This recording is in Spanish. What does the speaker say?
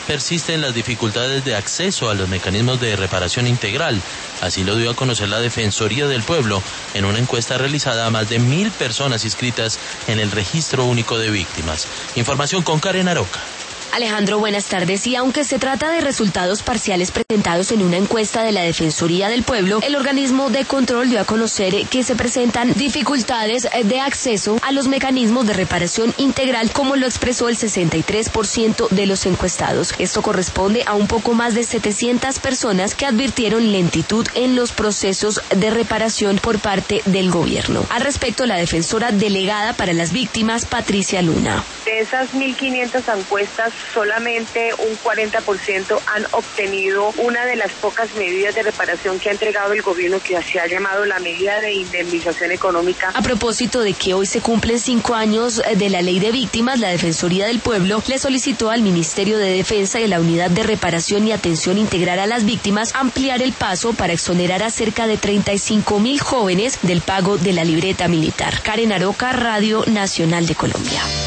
persisten las dificultades de acceso a los mecanismos de reparación integral. Así lo dio a conocer la Defensoría del Pueblo en una encuesta realizada a más de 1.000 personas inscritas en el Registro Único de Víctimas. Información con Karen Aroca. Alejandro, buenas tardes. Y aunque se trata de resultados parciales presentados en una encuesta de la Defensoría del Pueblo, el organismo de control dio a conocer que se presentan dificultades de acceso a los mecanismos de reparación integral, como lo expresó el 63% de los encuestados. Esto corresponde a un poco más de 700 personas que advirtieron lentitud en los procesos de reparación por parte del gobierno. Al respecto, la defensora delegada para las víctimas, Patricia Luna. De esas 1.500 encuestas, solamente un 40% han obtenido una de las pocas medidas de reparación que ha entregado el gobierno, que se ha llamado la medida de indemnización económica. A propósito de que hoy se cumplen 5 años de la Ley de Víctimas, la Defensoría del Pueblo le solicitó al Ministerio de Defensa y la Unidad de Reparación y Atención Integral a las Víctimas ampliar el paso para exonerar a cerca de 35.000 jóvenes del pago de la libreta militar. Karen Aroca, Radio Nacional de Colombia.